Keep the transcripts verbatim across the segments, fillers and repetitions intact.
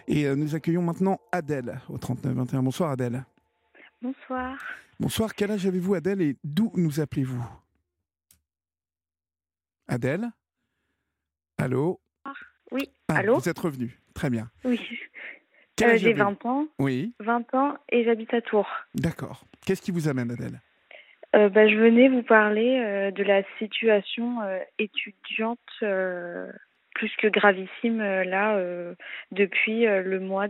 Et euh, nous accueillons maintenant Adèle au trente-neuf vingt et un. Bonsoir Adèle. Bonsoir. Bonsoir, quel âge avez-vous Adèle et d'où nous appelez-vous? Adèle? Allô? Oui, Ah, allô? vous êtes revenue, très bien. Oui. Quel Euh, âge j'ai avez-vous? vingt ans. Oui, vingt ans et j'habite à Tours. d'accord. Qu'est-ce qui vous amène Adèle? Euh, bah, je venais vous parler euh, de la situation euh, étudiante euh, plus que gravissime euh, là euh, depuis euh, le mois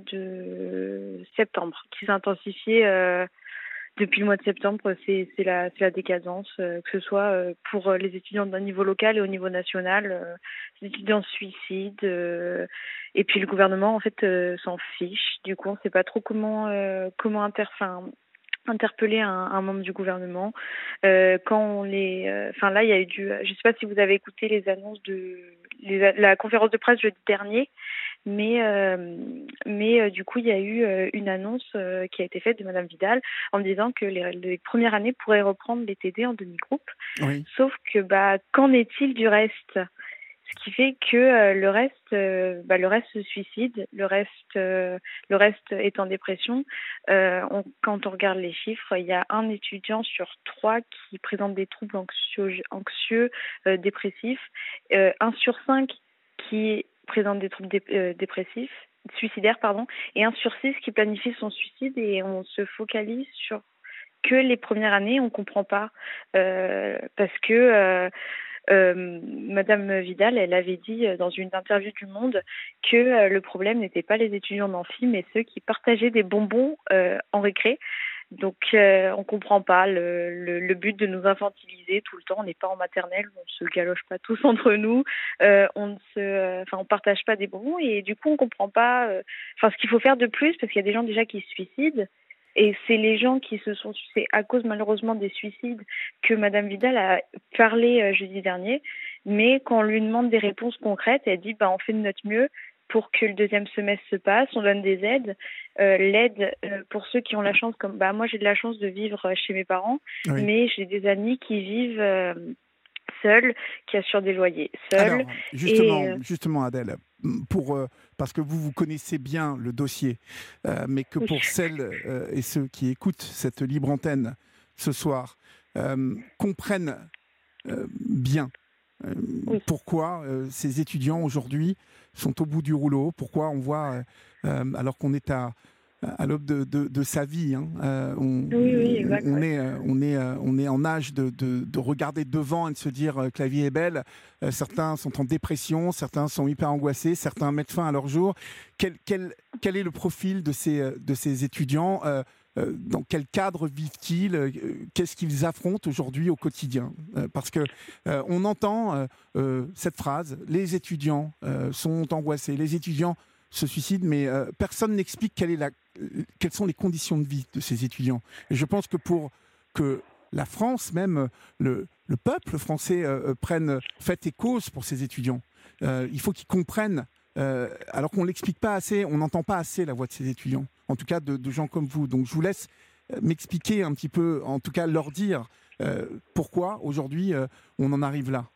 de septembre, qui s'intensifie euh, depuis le mois de septembre. C'est c'est la, c'est la décadence, euh, que ce soit euh, pour les étudiants d'un niveau local et au niveau national, euh, les étudiants se suicident, euh, et puis le gouvernement en fait euh, s'en fiche. Du coup, on ne sait pas trop comment euh, comment inter, enfin, interpeller un, un membre du gouvernement. Euh, quand on les, euh, enfin là, il y a eu du, je sais pas si vous avez écouté les annonces de les, la conférence de presse jeudi dernier. Mais, euh, mais euh, du coup, il y a eu euh, une annonce euh, qui a été faite de Madame Vidal en disant que les, les premières années pourraient reprendre les T D en demi-groupe. Oui. Sauf que, bah, qu'en est-il du reste? Ce qui fait que euh, le reste, euh, bah, le reste se suicide, le reste, euh, le reste est en dépression. Euh, on, quand on regarde les chiffres, il y a un étudiant sur trois qui présente des troubles anxieux, anxieux euh, dépressifs, euh, un sur cinq qui présente des troubles dé- euh, dépressifs, suicidaires, pardon, et un sur six qui planifie son suicide. Et on se focalise sur que les premières années, on comprend pas euh, parce que euh, euh, Madame Vidal, elle avait dit euh, dans une interview du Monde que euh, le problème n'était pas les étudiants d'amphi, mais ceux qui partageaient des bonbons euh, en récré. Donc, euh, on comprend pas le, le, le but de nous infantiliser tout le temps. On n'est pas en maternelle, on se galoche pas tous entre nous, euh, on ne se, enfin, on partage pas des bonbons et du coup, on comprend pas, euh, enfin, ce qu'il faut faire de plus parce qu'il y a des gens déjà qui se suicident. Et c'est les gens qui se sont suicidés à cause malheureusement des suicides que Madame Vidal a parlé euh, jeudi dernier. Mais quand on lui demande des réponses concrètes, elle dit bah, on fait de notre mieux pour que le deuxième semestre se passe, on donne des aides. Euh, l'aide euh, pour ceux qui ont la chance, comme bah, moi j'ai de la chance de vivre chez mes parents, Oui. mais j'ai des amis qui vivent euh, seuls, qui assurent des loyers seuls. Alors, Et justement, euh, justement Adèle, pour, euh, parce que vous, vous connaissez bien le dossier, euh, mais que oui, pour celles euh, et ceux qui écoutent cette libre antenne ce soir, euh, comprennent euh, bien euh, oui, pourquoi euh, ces étudiants aujourd'hui sont au bout du rouleau, pourquoi on voit, euh, euh, alors qu'on est à, à l'aube de, de, de sa vie, hein, euh, on, oui, oui, on, exact. on Ouais. est, euh, on, est, euh, on est en âge de, de, de regarder devant et de se dire euh, que la vie est belle. Euh, certains sont en dépression, certains sont hyper angoissés, certains mettent fin à leur jour. Quel, quel, quel est le profil de ces, de ces étudiants? euh, Euh, dans quel cadre vivent-ils? euh, Qu'est-ce qu'ils affrontent aujourd'hui au quotidien? Euh, Parce que euh, on entend euh, euh, cette phrase: les étudiants euh, sont angoissés, les étudiants se suicident, mais euh, personne n'explique quelle est la, euh, quelles sont les conditions de vie de ces étudiants. Et je pense que pour que la France, même le, le peuple français, euh, prenne fait et cause pour ces étudiants, euh, il faut qu'ils comprennent. Euh, alors qu'on ne l'explique pas assez, on n'entend pas assez la voix de ces étudiants, en tout cas de, de gens comme vous. Donc je vous laisse euh, m'expliquer un petit peu, en tout cas leur dire euh, pourquoi aujourd'hui euh, on en arrive là.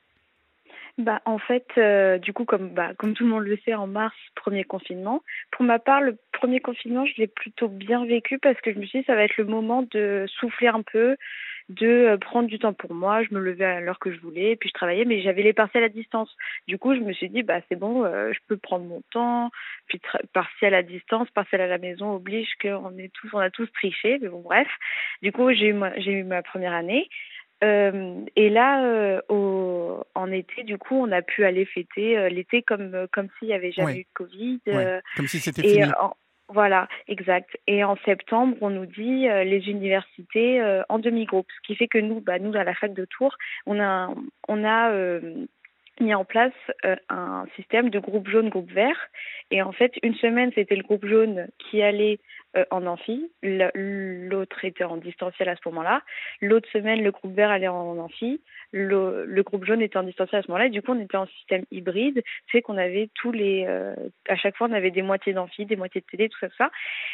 Bah, en fait, euh, du coup, comme, bah, comme tout le monde le sait, en mars, premier confinement. Pour ma part, le premier confinement, je l'ai plutôt bien vécu parce que je me suis dit, ça va être le moment de souffler un peu, de euh, prendre du temps pour moi. Je me levais à l'heure que je voulais, et puis je travaillais, mais j'avais les partiels à distance. Du coup, je me suis dit, bah, c'est bon, euh, je peux prendre mon temps. Puis tra- partiel à distance, partiel à la maison oblige qu'on est tous, on a tous triché, mais bon, bref. Du coup, j'ai eu ma, j'ai eu ma première année. Euh, et là, euh, au, en été, du coup, on a pu aller fêter euh, l'été comme euh, comme s'il y avait jamais Ouais, eu de Covid. ouais, euh, comme si c'était et fini. en- voilà, exact. Et en septembre, on nous dit euh, les universités euh, en demi-groupe, ce qui fait que nous, bah, nous à la fac de Tours, on a on a euh, mis en place euh, un système de groupe jaune, groupe vert. Et en fait, une semaine, c'était le groupe jaune qui allait euh, en amphi, le- l'autre était en distanciel à ce moment-là. L'autre semaine, le groupe vert allait en amphi, le, le groupe jaune était en distanciel à ce moment-là. Et du coup, on était en système hybride, c'est qu'on avait tous les, euh, à chaque fois, on avait des moitiés d'amphi, des moitiés de T D, tout ça, tout ça.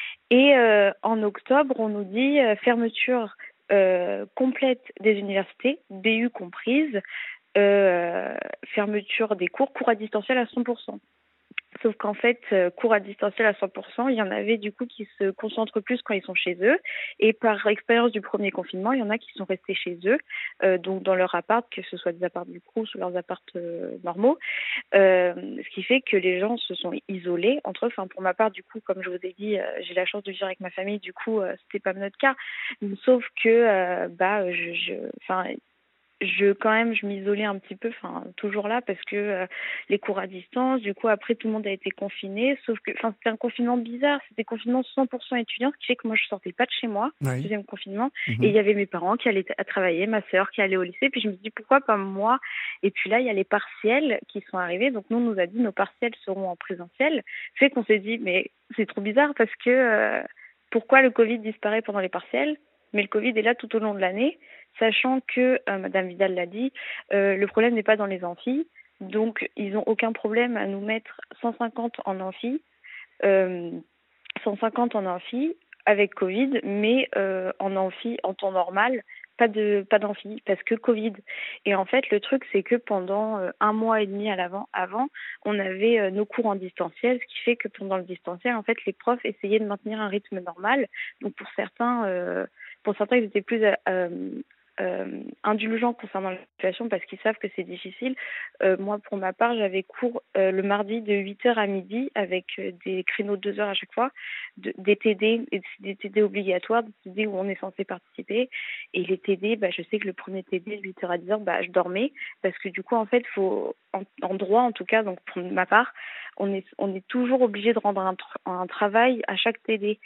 Et euh, en octobre, on nous dit euh, fermeture euh, complète des universités, B U comprise, euh, fermeture des cours, cours à distanciel à cent pour cent. Sauf qu'en fait, euh, cours à distanciel à cent pour cent, il y en avait du coup qui se concentrent plus quand ils sont chez eux. Et par expérience du premier confinement, il y en a qui sont restés chez eux, euh, donc dans leur appart, que ce soit des apparts du Crous ou leurs apparts euh, normaux. Euh, ce qui fait que les gens se sont isolés entre eux. Enfin, pour ma part, du coup, comme je vous ai dit, euh, j'ai la chance de vivre avec ma famille. Du coup, euh, c'était pas notre cas. Sauf que, euh, bah, je, je, enfin. je quand même je m'isolais un petit peu, enfin toujours là parce que euh, les cours à distance, du coup après tout le monde a été confiné, sauf que enfin c'était un confinement bizarre, c'était confinement cent pour cent étudiant, ce qui fait que moi je sortais pas de chez moi, Oui. deuxième confinement, Mmh. et il y avait mes parents qui allaient à travailler, ma sœur qui allait au lycée, puis je me suis dit pourquoi pas moi, et puis là il y a les partiels qui sont arrivés, donc nous on nous a dit nos partiels seront en présentiel, fait qu'on s'est dit mais c'est trop bizarre parce que euh, pourquoi le Covid disparaît pendant les partiels, mais le Covid est là tout au long de l'année, sachant que, euh, Madame Vidal l'a dit, euh, le problème n'est pas dans les amphis. Donc, ils n'ont aucun problème à nous mettre cent cinquante en amphi, euh, cent cinquante en amphi avec Covid, mais euh, en amphi, en temps normal, pas de pas d'amphi, parce que Covid. Et en fait, le truc, c'est que pendant euh, un mois et demi à l'avant, avant, on avait euh, nos cours en distanciel, ce qui fait que pendant le distanciel, en fait, les profs essayaient de maintenir un rythme normal. Donc, pour certains... Euh, pour certains, ils étaient plus euh, euh, indulgents concernant la situation parce qu'ils savent que c'est difficile. Euh, moi, pour ma part, j'avais cours euh, le mardi de huit heures à midi avec euh, des créneaux de deux heures à chaque fois, de, des T D, et des T D obligatoires, des T D où on est censé participer. Et les T D, bah, je sais que le premier T D, de huit heures à dix heures, bah, je dormais parce que du coup, en fait, faut, en, en droit en tout cas, donc pour ma part, on est, on est toujours obligé de rendre un, un travail à chaque T D.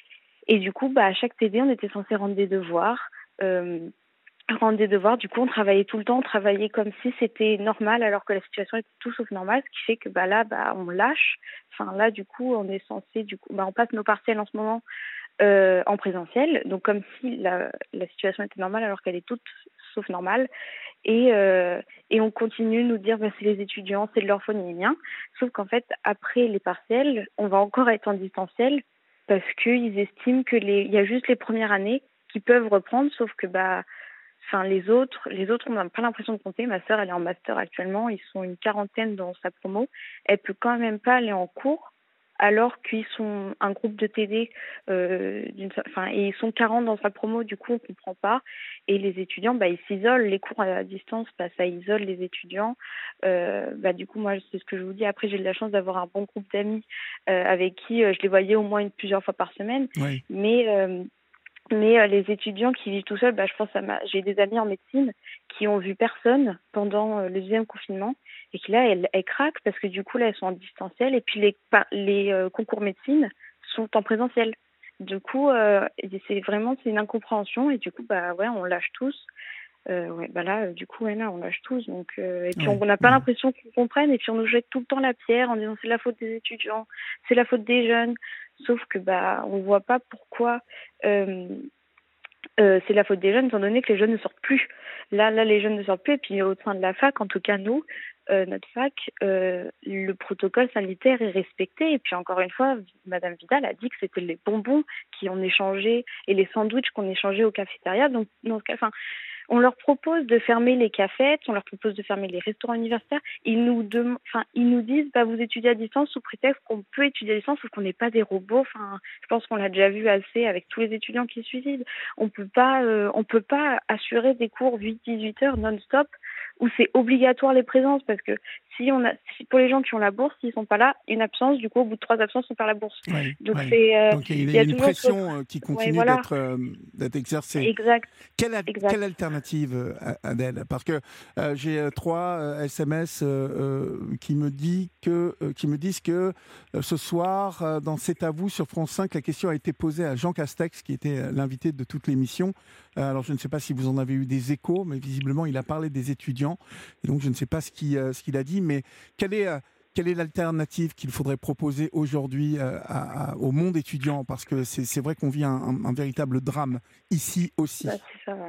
Et du coup, bah, à chaque T D, on était censé rendre des devoirs. Euh, rendre des devoirs, du coup, on travaillait tout le temps, on travaillait comme si c'était normal, alors que la situation était tout sauf normale, ce qui fait que bah, là, bah, on lâche. Enfin, là, du coup, on est censé, du coup, bah, on passe nos partiels en ce moment euh, en présentiel, donc comme si la, la situation était normale, alors qu'elle est toute sauf normale. Et, euh, et on continue de nous dire bah, c'est les étudiants, c'est de leur faute, ni rien. Sauf qu'en fait, après les partiels, on va encore être en distanciel, parce qu'ils estiment que les, il y a juste les premières années qui peuvent reprendre, sauf que bah, enfin les autres, les autres on n'a pas l'impression de compter. Ma sœur, elle est en master actuellement, ils sont une quarantaine dans sa promo, elle peut quand même pas aller en cours, alors qu'ils sont un groupe de T D, euh, d'une, enfin et ils sont quarante dans sa promo, du coup on comprend pas. Et les étudiants, bah ils s'isolent, les cours à distance, bah ça isole les étudiants. Euh, bah du coup moi c'est ce que je vous dis. Après j'ai eu la chance d'avoir un bon groupe d'amis euh, avec qui euh, je les voyais au moins une, plusieurs fois par semaine. Oui. Mais euh, mais euh, les étudiants qui vivent tout seuls, bah je pense à ma, j'ai des amis en médecine qui ont vu personne pendant euh, le deuxième confinement et qui là elles, elles craquent parce que du coup là elles sont en distanciel et puis les les euh, concours médecine sont en présentiel. Du coup, euh, c'est vraiment c'est une incompréhension et du coup bah ouais on lâche tous. Euh, ouais bah là du coup ouais là on lâche tous donc euh, et puis Oui. on n'a pas Mmh. l'impression qu'on comprenne et puis on nous jette tout le temps la pierre en disant c'est la faute des étudiants, c'est la faute des jeunes. Sauf que bah on voit pas pourquoi euh, euh, c'est la faute des jeunes étant donné que les jeunes ne sortent plus. Là là les jeunes ne sortent plus et puis au sein de la fac en tout cas nous euh, notre fac, euh, le protocole sanitaire est respecté. Et puis encore une fois, Madame Vidal a dit que c'était les bonbons qui ont échangé et les sandwichs qu'on échangeait au cafétéria. Donc, dans ce cas, enfin, on leur propose de fermer les cafettes, on leur propose de fermer les restaurants universitaires. Ils nous, dem- enfin, ils nous disent bah, vous étudiez à distance sous prétexte qu'on peut étudier à distance sauf qu'on n'est pas des robots. Enfin, je pense qu'on l'a déjà vu assez avec tous les étudiants qui se suicident. On peut pas, euh, on peut pas assurer des cours huit à dix-huit heures non-stop où c'est obligatoire les présences parce que si on a, si pour les gens qui ont la bourse, s'ils sont pas là, une absence, du coup au bout de trois absences, on perd la bourse. Oui, Donc oui. c'est, euh, Donc il y a, il il y y a a une toujours ce... pression euh, qui ouais, continue voilà, d'être euh, d'être exercée. exact, Quelle, a- exact. quelle alternative, euh, Adèle? Parce que euh, j'ai euh, trois euh, S M S euh, euh, qui me dit que, euh, qui me disent que euh, ce soir, euh, dans C'est à vous sur France cinq, la question a été posée à Jean Castex, qui était euh, l'invité de toute l'émission. Euh, alors je ne sais pas si vous en avez eu des échos, mais visiblement il a parlé des étudiants. Et donc je ne sais pas ce qu'il euh, ce qu'il a dit, mais quelle est... euh, quelle est l'alternative qu'il faudrait proposer aujourd'hui euh, à- à- au monde étudiant? Parce que c'est c'est vrai qu'on vit un, un- un véritable drame ici aussi. Bah, c'est ça, ouais.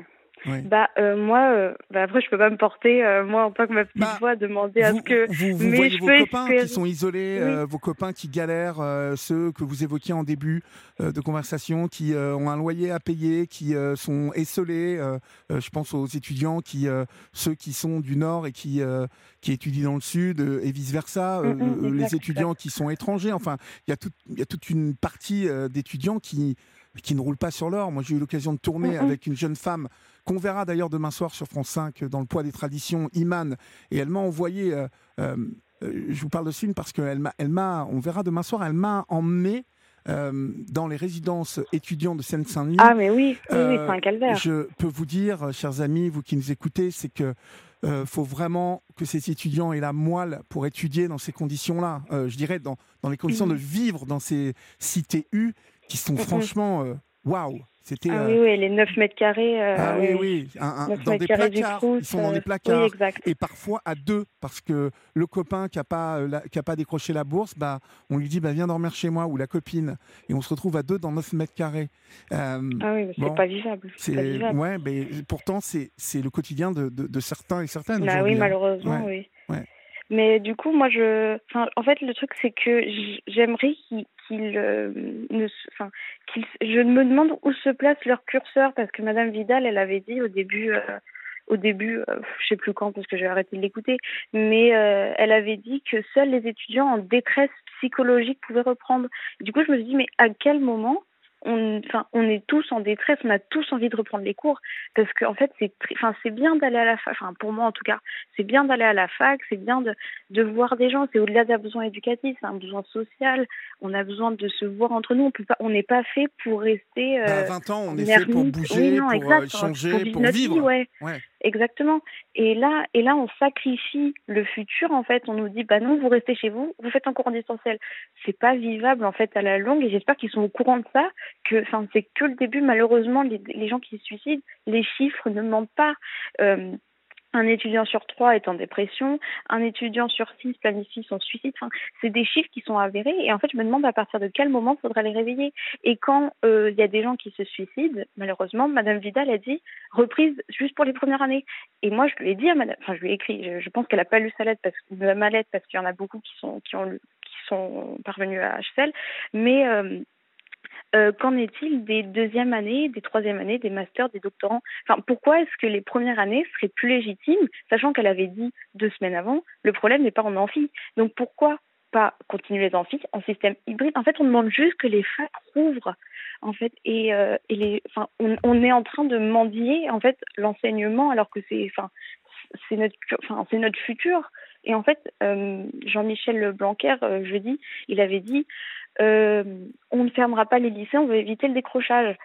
Oui. Bah euh, moi, euh, bah après je peux pas me porter euh, moi en tant que ma petite Bah, voix demander à vous, ce que, vous, vous mais voyez je vos peux copains qui espérer. sont isolés, Oui. euh, vos copains qui galèrent, euh, ceux que vous évoquiez en début euh, de conversation, qui euh, ont un loyer à payer, qui euh, sont esselés. Euh, euh, je pense aux étudiants, qui, euh, ceux qui sont du Nord et qui, euh, qui étudient dans le Sud, euh, et vice-versa. Mm, Euh, mm, euh, les exact, étudiants exact. qui sont étrangers. Enfin, il y a, tout, il y a toute une partie euh, d'étudiants qui, qui ne roulent pas sur l'or. Moi, j'ai eu l'occasion de Mm, tourner mm. avec une jeune femme qu'on verra d'ailleurs demain soir sur France cinq dans Le Poids des Traditions, Iman, et elle m'a envoyé, euh, euh, euh, je vous parle de ce film parce qu'elle m'a, elle m'a, on verra demain soir, elle m'a emmené euh, dans les résidences étudiants de Seine-Saint-Denis. Ah mais oui, oui, oui, c'est Euh, un calvaire. je peux vous dire, chers amis, vous qui nous écoutez, c'est que euh, faut vraiment que ces étudiants aient la moelle pour étudier dans ces conditions-là. Euh, je dirais dans, dans les conditions de Mm, vivre dans ces cités U qui sont mm, mm. franchement euh, waouh. C'était Ah euh, oui, oui, les neuf mètres carrés, ah euh, oui, oui, oui, un- un- neuf dans mètres des carrés du placards. Crous, Ils sont dans euh, des oui, placards exact. et parfois à deux parce que le copain qui a pas euh, la- qui a pas décroché la bourse, bah on lui dit bah viens dormir chez moi ou la copine et on se retrouve à deux dans neuf mètres carrés. Euh, Ah oui, mais c'est bon, pas vivable, c'est pas c'est vivable. ouais, mais pourtant c'est c'est le quotidien de, de, de certains et certaines Bah oui, aujourd'hui. Hein. malheureusement, Ouais, oui. ouais. Mais du coup, moi, je, enfin, en fait, le truc, c'est que j- j'aimerais qu'ils, qu'ils, euh, ne, se- enfin, qu'ils, je me demande où se place leur curseur parce que Madame Vidal, elle avait dit au début, euh, au début, euh, je sais plus quand parce que j'ai arrêté de l'écouter, mais euh, elle avait dit que seuls les étudiants en détresse psychologique pouvaient reprendre. Du coup, je me suis dit, mais à quel moment on, enfin, on est tous en détresse, on a tous envie de reprendre les cours parce qu'en en fait, c'est, très- enfin, c'est bien d'aller à la fac, enfin, pour moi en tout cas, c'est bien d'aller à la fac, c'est bien de, de voir des gens, c'est au-delà d'un besoin éducatif, c'est un besoin social, on a besoin de se voir entre nous, on peut pas, on n'est pas fait pour rester Bah à euh, vingt ans, on est en fait pour ermite, oui, bouger, non, pour euh, exact, pour changer, vivre pour notre vie, vivre. ouais. Ouais. Exactement. Et là, et là, on sacrifie le futur. En fait, on nous dit, bah non, vous restez chez vous, vous faites encore en distanciel. C'est pas vivable en fait à la longue. Et j'espère qu'ils sont au courant de ça. Que, enfin, c'est que le début. Malheureusement, les, les gens qui se suicident, les chiffres ne mentent pas. Euh, un étudiant sur trois est en dépression, un étudiant sur six planifie son suicide. Enfin, c'est des chiffres qui sont avérés. Et en fait, je me demande à partir de quel moment il faudra les réveiller. Et quand euh, il y a des gens qui se suicident, malheureusement, Madame Vidal a dit reprise juste pour les premières années. Et moi, je lui ai dit à Madame, enfin, je lui ai écrit. Je, je pense qu'elle a pas lu sa lettre parce que ma lettre parce qu'il y en a beaucoup qui sont qui ont qui sont parvenus à H C L. Mais euh, euh, qu'en est-il des deuxièmes années, des troisièmes années, des masters, des doctorants? Enfin, pourquoi est-ce que les premières années seraient plus légitimes, sachant qu'elle avait dit deux semaines avant, le problème n'est pas en amphi. Donc pourquoi pas continuer les amphis en système hybride? En fait, on demande juste que les facs rouvrent, en fait, et, euh, et les, enfin, on, on est en train de mendier en fait l'enseignement alors que c'est, enfin, c'est notre, enfin, c'est notre futur. Et en fait, euh, Jean-Michel Blanquer, euh, jeudi, il avait dit euh, on ne fermera pas les lycées, on veut éviter le décrochage.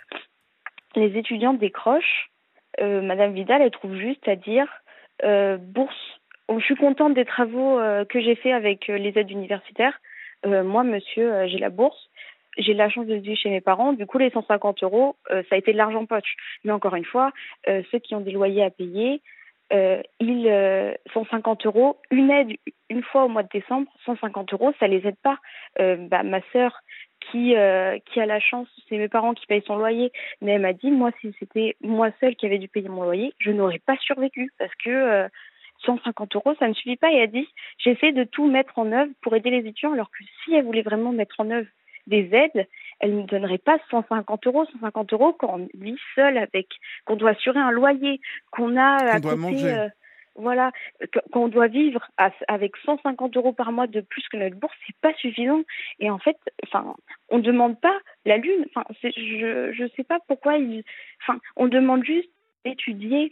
Les étudiants décrochent. Euh, Madame Vidal, elle trouve juste à dire euh, bourse. Oh, je suis contente des travaux euh, que j'ai faits avec euh, les aides universitaires. Euh, moi, monsieur, euh, j'ai la bourse. J'ai la chance de vivre chez mes parents. Du coup, les cent cinquante euros, euh, ça a été de l'argent poche. Mais encore une fois, euh, ceux qui ont des loyers à payer, euh, ils, euh, cent cinquante euros, une aide une fois au mois de décembre, cent cinquante euros, ça les aide pas. Euh, bah, ma sœur, qui, euh, qui a la chance, c'est mes parents qui payent son loyer, mais elle m'a dit, moi, si c'était moi seule qui avait dû payer mon loyer, je n'aurais pas survécu parce que euh, cent cinquante euros, ça ne suffit pas. Et elle a dit, j'essaie de tout mettre en œuvre pour aider les étudiants, alors que si elle voulait vraiment mettre en œuvre des aides, elle ne donnerait pas cent cinquante euros. cent cinquante euros quand on vit seul avec, qu'on doit assurer un loyer, qu'on a Qu'on à doit côté, manger. euh, voilà, qu'on doit vivre à, avec cent cinquante euros par mois de plus que notre bourse, c'est pas suffisant. Et en fait, enfin, on demande pas la lune. Enfin, c'est, je, je sais pas pourquoi ils, enfin, on demande juste d'étudier,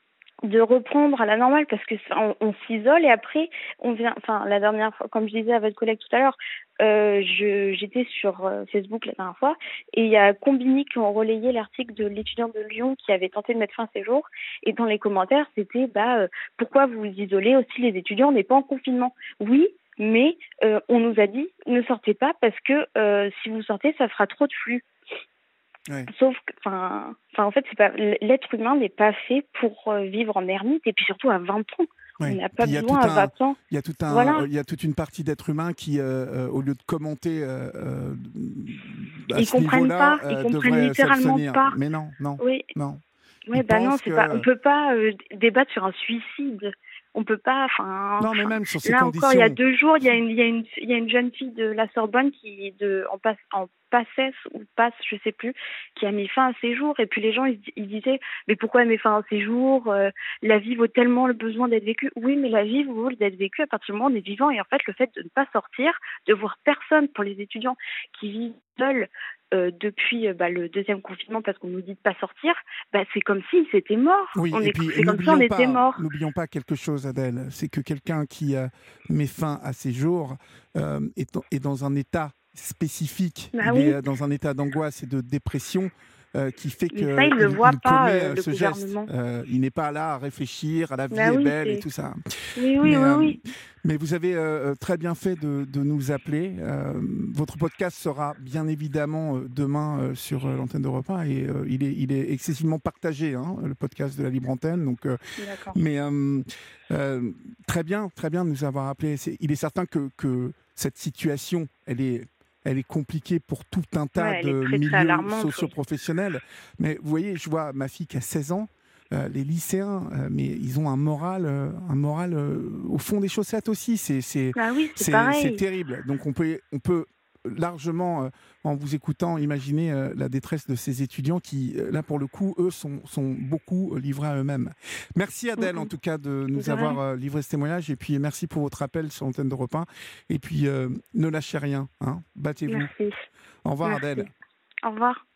de reprendre à la normale parce que on, on s'isole et après on vient, enfin la dernière fois, comme je disais à votre collègue tout à l'heure, euh, je j'étais sur euh, Facebook la dernière fois et il y a Combini qui ont relayé l'article de l'étudiant de Lyon qui avait tenté de mettre fin à ses jours et dans les commentaires c'était bah euh, pourquoi vous vous isolez aussi les étudiants, on n'est pas en confinement. Oui, mais euh, on nous a dit ne sortez pas parce que euh, si vous sortez ça fera trop de flux. Ouais. Sauf que, enfin, enfin, en fait, c'est pas l'être humain n'est pas fait pour euh, vivre en ermite et puis surtout à vingt ans. On Oui. n'a pas Puis il y a besoin tout à un, vingt ans. il y a tout un, Voilà. il y a toute une partie d'êtres humains qui, euh, euh, au lieu de commenter euh, euh, à Ils ce comprennent niveau-là, pas. Ils euh, comprennent devraient littéralement s'abstenir. pas. Mais non, non, Oui. non. Ouais, Ils bah non, pensent c'est pas. On que... peut pas euh, débattre sur un suicide. On peut pas. Enfin, Non, mais même sur ces là encore, il y a conditions. deux jours, il y a une, il y a une, il y a une jeune fille de la Sorbonne qui de en passe en passesse ou passe, je sais plus, qui a mis fin à ses jours. Et puis les gens, ils, ils disaient, mais pourquoi elle met fin à ses jours? Euh, La vie vaut tellement le besoin d'être vécue. Oui, mais la vie vaut d'être vécue à partir du moment où on est vivant. Et en fait, le fait de ne pas sortir, de voir personne pour les étudiants qui vivent seuls. Euh, depuis euh, bah, le deuxième confinement parce qu'on nous dit de pas sortir, bah, c'est comme s'ils étaient morts. Oui, On et est, puis c'est comme si on n'oublions était pas, morts. n'oublions pas quelque chose, Adèle, c'est que quelqu'un qui euh, met fin à ses jours euh, est, est dans un état spécifique. Bah Il est oui, euh, dans un état d'angoisse et de dépression euh, qui fait mais ça, ils le qu'il voient il pas, commet euh, euh, le ce geste. gouvernement. Euh, il n'est pas là à réfléchir, à la vie Bah est oui, belle et c'est. tout ça. Oui, oui, Mais, oui, euh, oui. mais vous avez euh, très bien fait de, de nous appeler. Euh, votre podcast sera bien évidemment euh, demain euh, sur euh, l'antenne d'Europe un et euh, il, est, il est excessivement partagé, hein, le podcast de la Libre Antenne. Donc, euh, D'accord. mais euh, euh, très bien, très bien de nous avoir appelés. C'est, il est certain que, que cette situation, elle est, elle est compliquée pour tout un tas Ouais, elle est de très, très milieux alarmante, oui. socio-professionnels. Mais vous voyez, je vois ma fille qui a seize ans. Euh, les lycéens, euh, mais ils ont un moral, euh, un moral euh, au fond des chaussettes aussi. C'est, c'est, Bah oui, c'est c'est, c'est pareil. terrible. Donc on peut, on peut largement, euh, en vous écoutant, imaginer euh, la détresse de ces étudiants qui, euh, là pour le coup, eux sont, sont beaucoup livrés à eux-mêmes. Merci Adèle, en Mm-mm. tout cas, de nous De avoir rien. euh, livré ce témoignage. Et puis merci pour votre appel sur l'antenne d'Europe un. Et puis euh, ne lâchez rien, hein. Battez-vous. Merci. Au revoir Merci. Adèle. Au revoir.